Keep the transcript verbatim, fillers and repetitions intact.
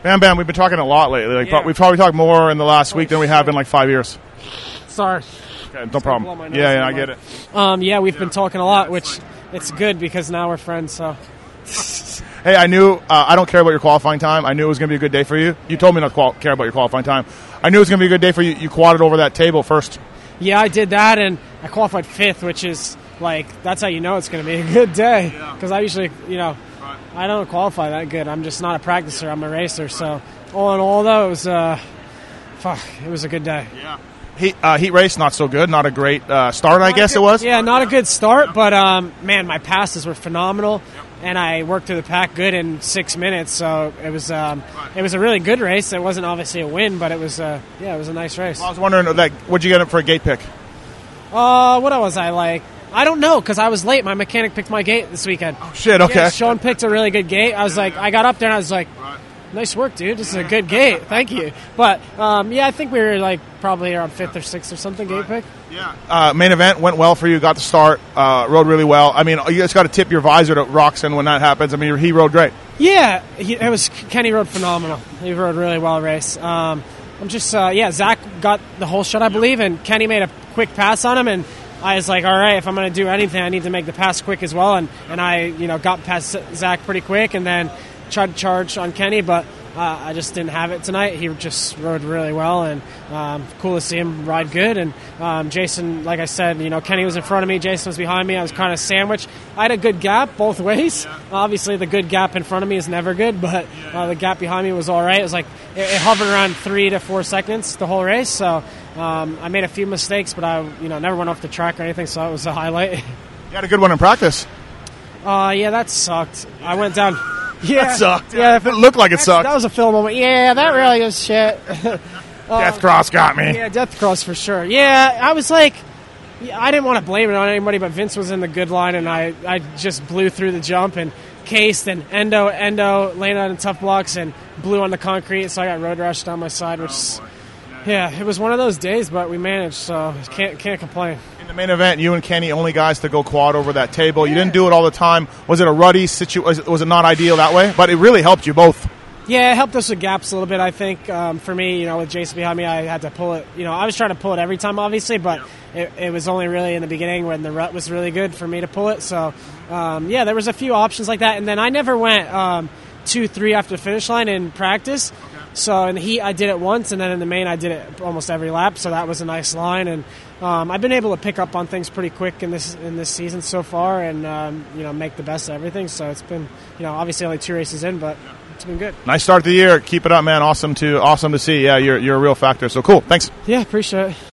Bam Bam, we've been talking a lot lately. Like, Yeah. We've probably talked more in the last week than we have in like five years. Sorry. Okay, no problem. Yeah, yeah, I get it. Um, yeah, we've been talking a lot, which it's good because now we're friends. So. Hey, I knew uh, I don't care about your qualifying time. I knew it was going to be a good day for you. You told me not to qual- care about your qualifying time. I knew it was going to be a good day for you. You quadded over that table first. Yeah, I did that, and I qualified fifth, which is like that's how you know it's going to be a good day. Because I usually, you know, right. I don't qualify that good. I'm just not a practicer. I'm a racer. Right. So all in all, though, it was uh, fuck, it was a good day. Yeah. Heat, uh, heat race, not so good. Not a great uh, start, I guess good, it was. Yeah, not a good start, but um, man, my passes were phenomenal, and I worked through the pack good in six minutes. So it was um, it was a really good race. It wasn't obviously a win, but it was uh, yeah, it was a nice race. Well, I was wondering, like, what'd you get it for a gate pick? Uh, what was I like? I don't know because I was late. My mechanic picked my gate this weekend. Oh shit! Okay. Yeah, Sean picked a really good gate. I was like, I got up there and I was like. Nice work, dude. This is a good gate. Thank you. But, um, yeah, I think we were, like, probably around fifth or sixth or something, gate pick. Yeah. Uh, main event went well for you. Got the start. Uh, rode really well. I mean, you just got to tip your visor to Roxon when that happens. I mean, he rode great. Yeah. He, it was Kenny rode phenomenal. He rode really well race. Um, I'm just, uh, yeah, Zach got the whole shot, I believe, and Kenny made a quick pass on him, and I was like, all right, if I'm going to do anything, I need to make the pass quick as well. And, and I, you know, got past Zach pretty quick and then tried to charge on Kenny, but uh, I just didn't have it tonight. He just rode really well, and um, cool to see him ride good. And um, Jason, like I said, you know, Kenny was in front of me, Jason was behind me. I was kind of sandwiched. I had a good gap both ways. Yeah. Obviously, the good gap in front of me is never good, but uh, the gap behind me was all right. It was like it, it hovered around three to four seconds the whole race. So um, I made a few mistakes, but I, you know, never went off the track or anything. So that was a highlight. You had a good one in practice. Uh, yeah, that sucked. I went down. Yeah, that sucked. Yeah, it looked like it sucked. That was a film moment. Yeah, that really was shit. uh, Death Cross got me. Yeah, Death Cross for sure. Yeah, I was like, yeah, I didn't want to blame it on anybody, but Vince was in the good line, and I, I just blew through the jump and cased and endo, endo, landed on the tough blocks and blew on the concrete, so I got road rash down my side, which, oh, yeah, it was one of those days, but we managed, so can't can't complain. In the main event, you and Kenny only guys to go quad over that table. You didn't do it all the time. Was it a ruddy situation? Was it not ideal that way? But it really helped you both. Yeah, it helped us with gaps a little bit, I think. Um, for me, you know, with Jason behind me, I had to pull it. You know, I was trying to pull it every time, obviously, but it, it was only really in the beginning when the rut was really good for me to pull it. So, um, yeah, there was a few options like that. And then I never went um, two, three after the finish line in practice. So in the heat, I did it once, and then in the main, I did it almost every lap. So that was a nice line, and um, I've been able to pick up on things pretty quick in this in this season so far, and um, you know, make the best of everything. So it's been, you know, obviously only two races in, but it's been good. Nice start to the year. Keep it up, man. Awesome to awesome to see. Yeah, you're you're a real factor. So cool. Thanks. Yeah, appreciate it.